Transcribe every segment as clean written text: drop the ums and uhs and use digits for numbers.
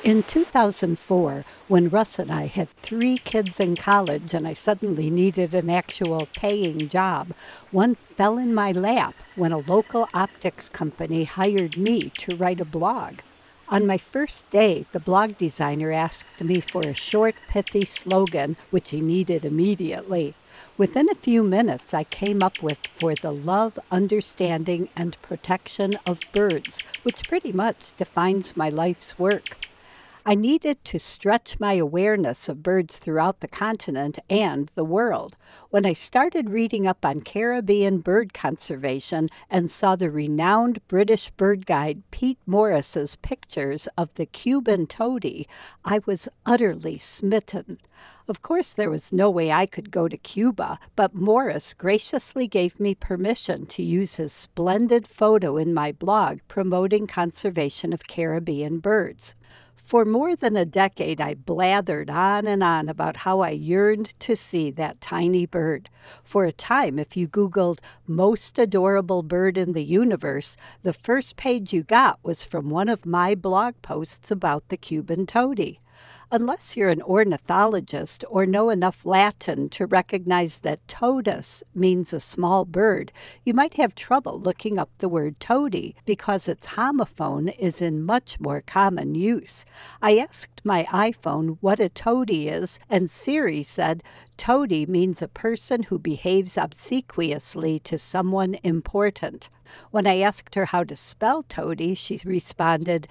In 2004, when Russ and I had 3 kids in college and I suddenly needed an actual paying job, one fell in my lap when a local optics company hired me to write a blog. On my first day, the blog designer asked me for a short, pithy slogan, which he needed immediately. Within a few minutes, I came up with "For the love, understanding, and protection of birds," which pretty much defines my life's work. I needed to stretch my awareness of birds throughout the continent and the world. When I started reading up on Caribbean bird conservation and saw the renowned British bird guide Pete Morris's pictures of the Cuban tody, I was utterly smitten. Of course, there was no way I could go to Cuba, but Morris graciously gave me permission to use his splendid photo in my blog promoting conservation of Caribbean birds. For more than a decade, I blathered on and on about how I yearned to see that tiny bird. For a time, if you Googled "most adorable bird in the universe," the first page you got was from one of my blog posts about the Cuban tody. Unless you're an ornithologist or know enough Latin to recognize that "todus" means a small bird, you might have trouble looking up the word tody because its homophone is in much more common use. I asked my iPhone what a tody is, and Siri said tody means a person who behaves obsequiously to someone important. When I asked her how to spell tody, she responded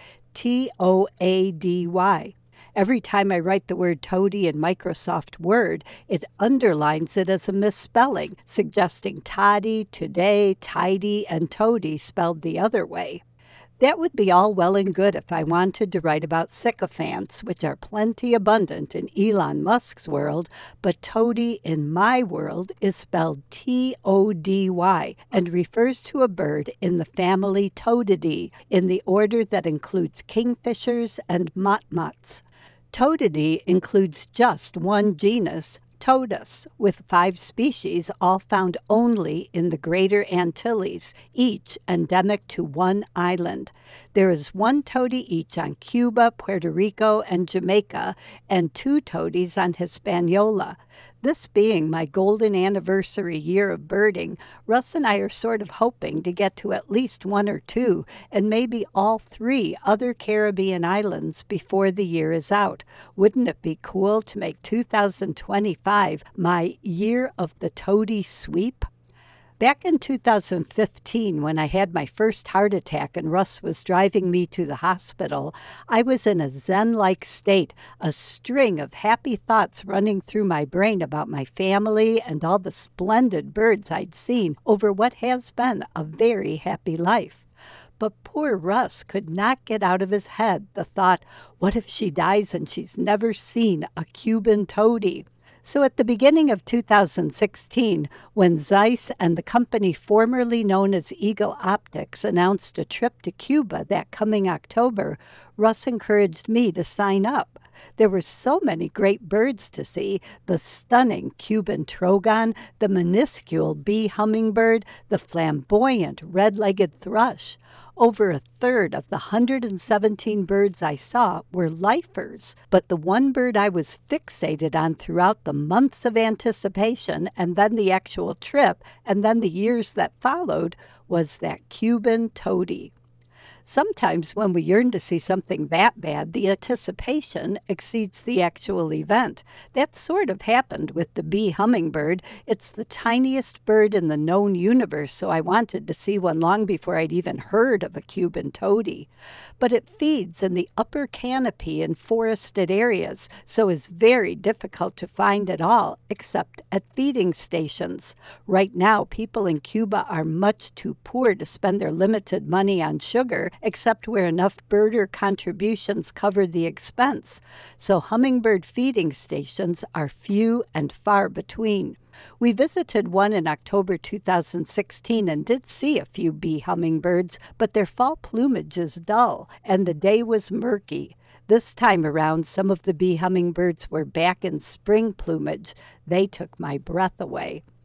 Toady. Every time I write the word tody in Microsoft Word, it underlines it as a misspelling, suggesting toddy, today, tidy, and toady spelled the other way. That would be all well and good if I wanted to write about sycophants, which are plenty abundant in Elon Musk's world, but tody in my world is spelled Tody and refers to a bird in the family Todidae, in the order that includes kingfishers and motmots. Todidae includes just one genus, Todus, with 5 species, all found only in the Greater Antilles, each endemic to one island. There is 1 tody each on Cuba, Puerto Rico, and Jamaica, and 2 todies on Hispaniola. This being my golden anniversary year of birding, Russ and I are sort of hoping to get to at least 1 or 2, and maybe all 3 other Caribbean islands before the year is out. Wouldn't it be cool to make 2025 my year of the tody sweep? Back in 2015, when I had my first heart attack and Russ was driving me to the hospital, I was in a zen-like state, a string of happy thoughts running through my brain about my family and all the splendid birds I'd seen over what has been a very happy life. But poor Russ could not get out of his head the thought, what if she dies and she's never seen a Cuban tody? So at the beginning of 2016, when Zeiss and the company formerly known as Eagle Optics announced a trip to Cuba that coming October, Russ encouraged me to sign up. There were so many great birds to see: the stunning Cuban trogon, the minuscule bee hummingbird, the flamboyant red-legged thrush. Over a third of the 117 birds I saw were lifers, but the one bird I was fixated on throughout the months of anticipation, and then the actual trip, and then the years that followed, was that Cuban tody. Sometimes when we yearn to see something that bad, the anticipation exceeds the actual event. That sort of happened with the bee hummingbird. It's the tiniest bird in the known universe, so I wanted to see one long before I'd even heard of a Cuban tody. But it feeds in the upper canopy in forested areas, so is very difficult to find at all, except at feeding stations. Right now, people in Cuba are much too poor to spend their limited money on sugar, except where enough birder contributions cover the expense. So hummingbird feeding stations are few and far between. We visited one in October 2016 and did see a few bee hummingbirds, but their fall plumage is dull, and the day was murky. This time around, some of the bee hummingbirds were back in spring plumage. They took my breath away.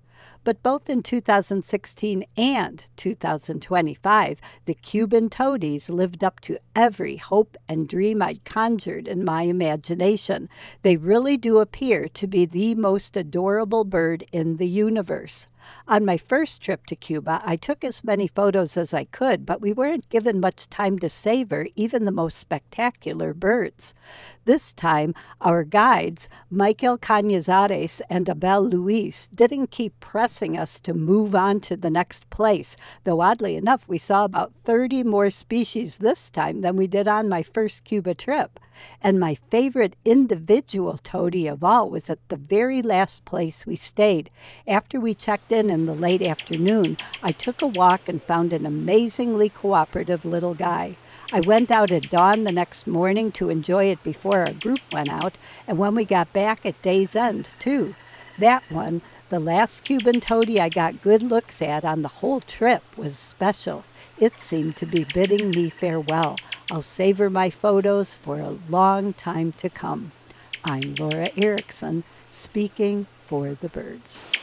But both in 2016 and 2025, the Cuban toadies lived up to every hope and dream I'd conjured in my imagination. They really do appear to be the most adorable bird in the universe. On my first trip to Cuba, I took as many photos as I could, but we weren't given much time to savor even the most spectacular birds. This time, our guides, Michael Cañizares and Abel Luis, didn't keep pressing us to move on to the next place, though oddly enough, we saw about 30 more species this time than we did on my first Cuba trip. And my favorite individual toady of all was at the very last place we stayed. After we checked in the late afternoon, I took a walk and found an amazingly cooperative little guy. I went out at dawn the next morning to enjoy it before our group went out, and when we got back at day's end, too. That one, the last Cuban toady I got good looks at on the whole trip, was special. It seemed to be bidding me farewell. I'll savor my photos for a long time to come. I'm Laura Erickson, speaking for the birds.